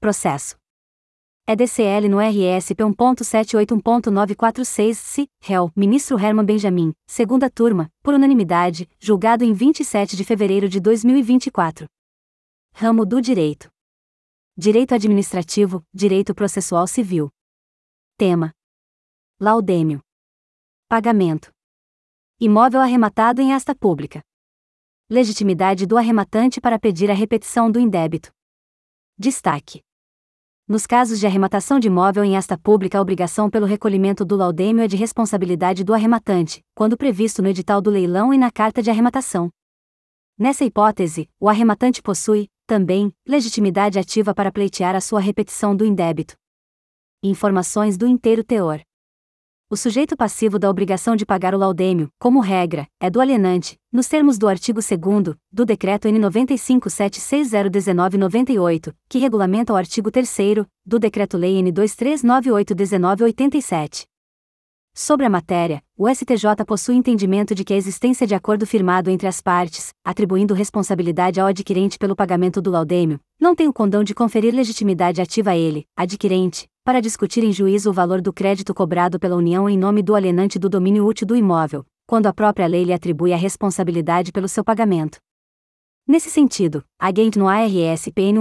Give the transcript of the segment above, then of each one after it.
processo. EDCL no RSP 1.781.946, réu, ministro Herman Benjamin, segunda turma, por unanimidade, julgado em 27 de fevereiro de 2024. Ramo do Direito. Direito Administrativo, Direito Processual Civil. Tema: laudêmio. Pagamento. Imóvel arrematado em asta pública. Legitimidade do arrematante para pedir a repetição do indébito. Destaque: nos casos de arrematação de imóvel em asta pública, a obrigação pelo recolhimento do laudêmio é de responsabilidade do arrematante, quando previsto no edital do leilão e na carta de arrematação. Nessa hipótese, o arrematante possui, também, legitimidade ativa para pleitear a sua repetição do indébito. Informações do inteiro teor. O sujeito passivo da obrigação de pagar o laudêmio, como regra, é do alienante, nos termos do artigo 2º, do Decreto N. 95.760/1998, que regulamenta o artigo 3º, do Decreto-Lei N. 2398/1987. Sobre a matéria, o STJ possui entendimento de que a existência de acordo firmado entre as partes, atribuindo responsabilidade ao adquirente pelo pagamento do laudêmio, não tem o condão de conferir legitimidade ativa a ele, adquirente, para discutir em juízo o valor do crédito cobrado pela União em nome do alienante do domínio útil do imóvel, quando a própria lei lhe atribui a responsabilidade pelo seu pagamento. Nesse sentido, agente no ARSPN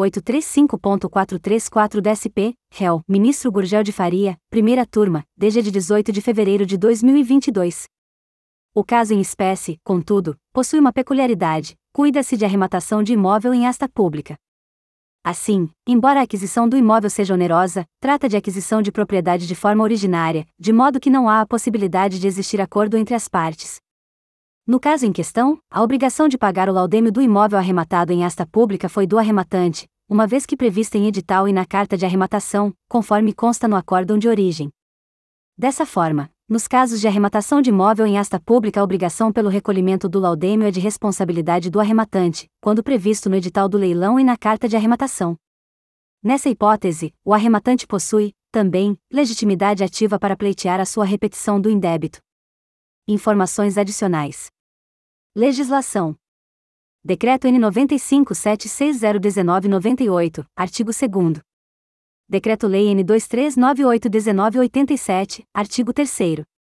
1.835.434 DSP, réu, ministro Gurgel de Faria, primeira turma, DG de 18 de fevereiro de 2022. O caso em espécie, contudo, possui uma peculiaridade: cuida-se de arrematação de imóvel em asta pública. Assim, embora a aquisição do imóvel seja onerosa, trata de aquisição de propriedade de forma originária, de modo que não há a possibilidade de existir acordo entre as partes. No caso em questão, a obrigação de pagar o laudêmio do imóvel arrematado em asta pública foi do arrematante, uma vez que prevista em edital e na carta de arrematação, conforme consta no acórdão de origem. Dessa forma, nos casos de arrematação de imóvel em asta pública, a obrigação pelo recolhimento do laudêmio é de responsabilidade do arrematante, quando previsto no edital do leilão e na carta de arrematação. Nessa hipótese, o arrematante possui, também, legitimidade ativa para pleitear a sua repetição do indébito. Informações adicionais. Legislação. Decreto N. 95.760/1998, artigo 2º. Decreto-Lei N. 2398/1987, artigo 3º.